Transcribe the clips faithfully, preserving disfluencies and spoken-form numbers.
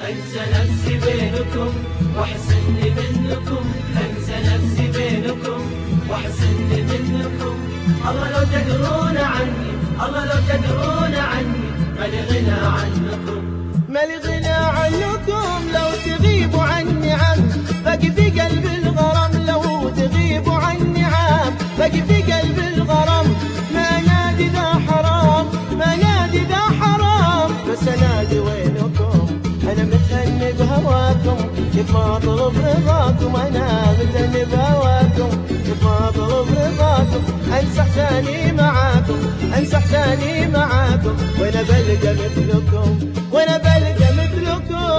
أنسى نفسي بينكم وأحس إني منكم، أنسى نفسي بينكم وأحس إني منكم. الله لو تدرون عني، الله لو تدرون عني، مالي غنى عنكم، مالي غنى عنكم. لو تغيبوا عني عم باقي في قلبي الغرام، لو تغيبوا عني عم باقي في قلبي الغرام. ما نادي ذا حرام، ما نادي ذا حرام، بس انادي وينكم. انا متهني بهواكم كيف ما اطلب رضاكم، انا متهني بهواكم كيف ما اطلب رضاكم. انسى احساني معاكم، انسى احساني معاكم، وانا بلقى مثلكم، وانا بلقى مثلكم.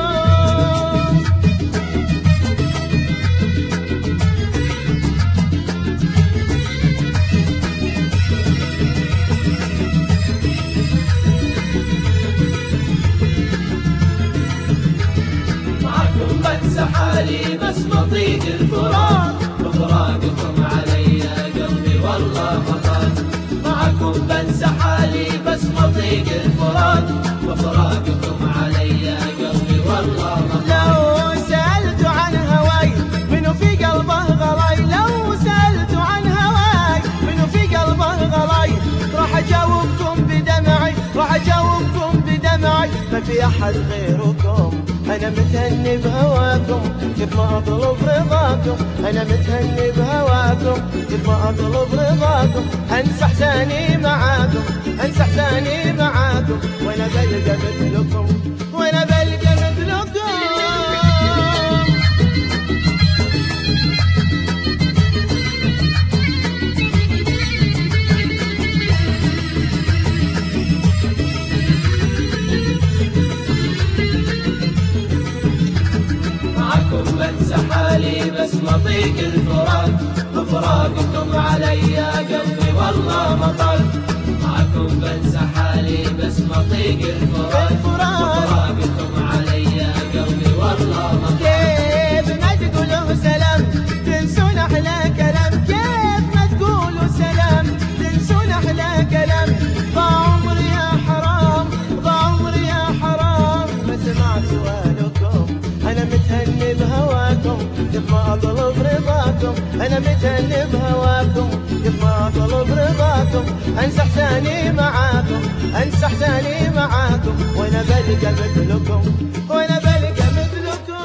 معكم بنسى حالي بس بطيق الفراق، بفراقكم علي قلبي والله مطال. معكم بنسى حالي بس بطيق الفراق، بفراقكم علي قلبي والله مطال. لو سألت عن هواي منو في قلبه غلاي، لو سألت عن هواي منو في قلبه غلاي، راح اجاوبكم بدمعي، راح اجاوبكم بدمعي. ما في احد غيركم، انا متهني بهواكم كيف ما اطلب رضاكم، انا متهني بهواكم كيف ما اطلب رضاكم. انسى احساني معاكم، انسى احساني معاكم، وانا بلقى مثلكم، وانا بلقى مثلكم. بنسى حالي بس مطيق الفراق، بفراقكم علي قلبي والله مطال. معكم بنسى حالي بس مطيق الفراق، بفراقكم علي قلبي والله مطال. كيف ما تقولوا سلام تنسون احلى كلام، كيف ما تقولوا سلام تنسون احلى كلام. ضاع عمري يا حرام، ضاع عمري يا حرام، ما سمعت سؤالكم. انا متهني بهواكم كيف ما اطلب رضاكم، انا متهني بهواكم كيف ما اطلب رضاكم. انسى احساني معاكم، انسى احساني معاكم، وانا بلقى مثلكم، وانا بلقى مثلكم.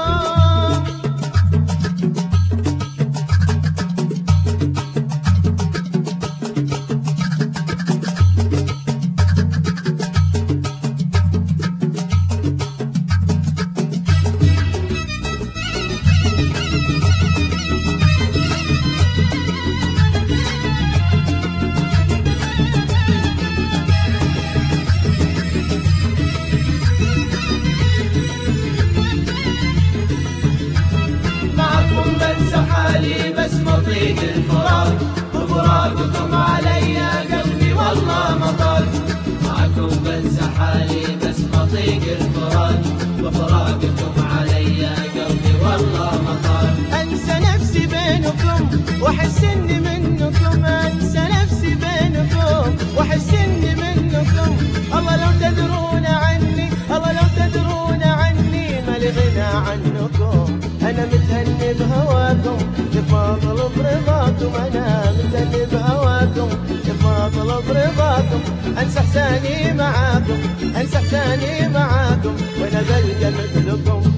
حالي بس مطيق الفراق، بفراقكم علي قلبي والله مطال. معكم بنسى حالي بس مطيق الفراق، بفراقكم علي قلبي والله مطال. انسى نفسي بينكم واحس اني منكم، انسى نفسي بينكم واحس اني منكم. الله لو تدرون عني، الله لو تدرون عني، مالي غنى عنكم. انا متهني بهواكم كيف ما اطلب رضاكم، انا متهني بهواكم كيف ما اطلب رضاكم. انسى احساني معاكم، انسى احساني معاكم، وانا بلقى مثلكم،